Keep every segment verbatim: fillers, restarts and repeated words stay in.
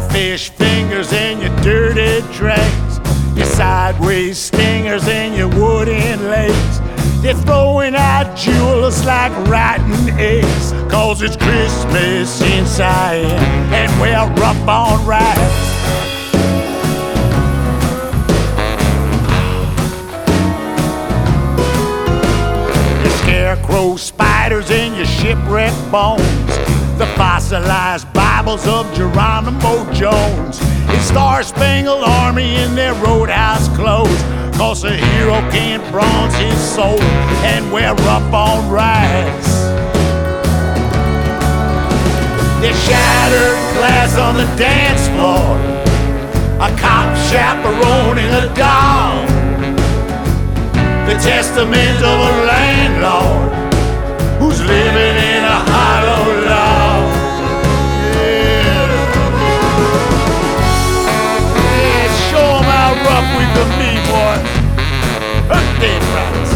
fish fingers and your dirty tracks, your sideways stingers and your wooden legs. They're throwing out jewels like rotten eggs, 'cause it's Christmas inside and we're rough on rides. Your scarecrow spiders and your shipwreck bones, the fossilized Bibles of Geronimo Jones, his Star-Spangled Army in their roadhouse clothes, 'cause a hero can't bronze his soul and wear rough on rides. There's shattered glass on the dance floor, a cop chaperoning a dog, the testament of a landlord who's living in a hollow log. Yeah. Yeah, show 'em how rough we can be, boy. Hurt dead rats.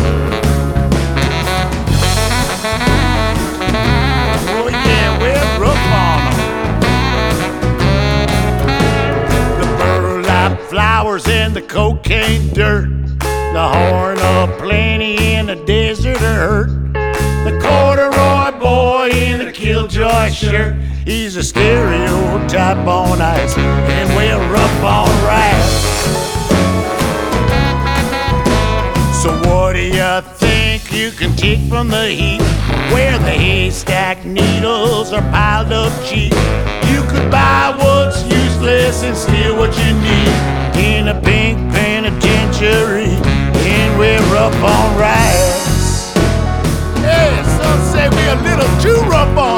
Oh yeah, we're rough on 'em. The burlap flowers and the cocaine dirt, the horn of plenty in the desert of hurt, the corduroy boy in the killjoy shirt, he's a stereotype on ice and we're rough on rides. So what do you think you can take from the heat, where the haystack needles are piled up cheap? You could buy what's useless and steal what you need in a pink penitentiary, and we're rough on rides. Yeah, some say we're a little too rough on